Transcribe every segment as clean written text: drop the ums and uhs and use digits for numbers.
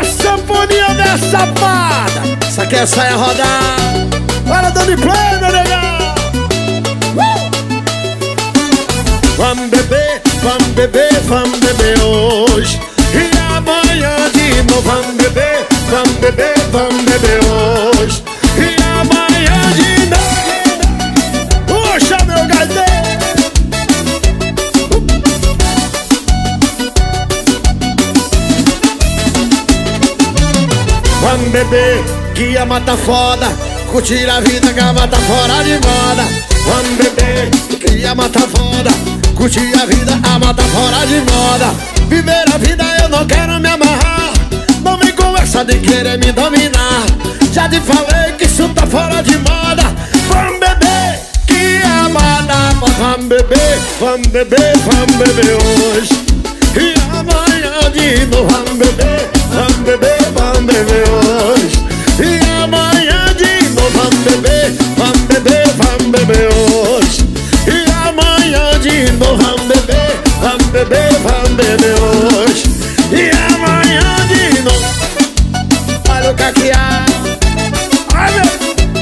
sanfoninha minha safada. Isso aqui é saia rodar. Bora dando play, meu negão. Vamos beber, vamos beber, vamos beber hoje. E amanhã de novo vamos beber, vamos beber, vamos beber hoje. E amanhã de novo. Puxa, meu gaiteiro. Vamos beber, que a mata foda. Curtir a vida, que a mata fora de moda. Vamos beber, que a mata foda. Curtir a vida, a mata fora de moda. Viver a vida, eu não quero me amarrar. Não vem com essa de querer me dominar. Já te falei que isso tá fora de moda. Vamos beber, que a mata foda. Vamos beber, vamos beber, vamos beber hoje. E amanhã de novo vamos beber, vamos beber, vamos beber hoje. E amanhã de novo vamos beber, vamos beber, vamos beber hoje. E amanhã de novo vamos beber, vamos beber, vamos beber hoje. E amanhã de novo. Olha o caquear. Olha.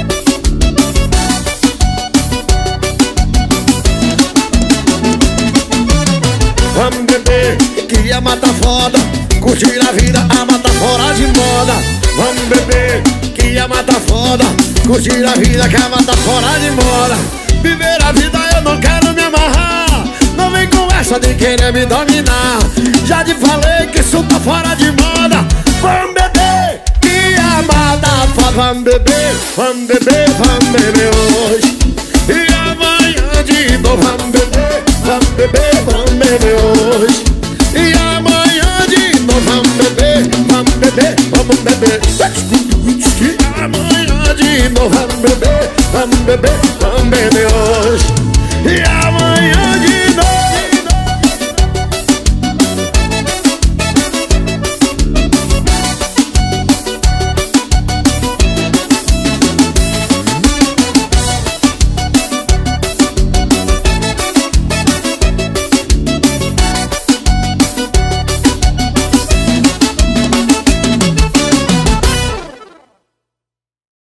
Vamos beber, que a mata foda. Curtir a vida, a mata fora de moda. Vamos beber, que a mata foda. Curtir a vida, que a mata fora de moda. Viver a vida, eu não quero me amarrar. Não vem com essa de querer me dominar. Já te falei que isso tá fora de moda. Vamos beber, que a mata foda. Vamos beber, vamos beber, vamos beber hoje. E amanhã de novo vamos beber, vamos beber, vamos beber hoje. E amanhã de novo vamos beber, vamos beber, vamos beber. E amanhã de novo vamos beber, vamos beber, vamos beber hoje.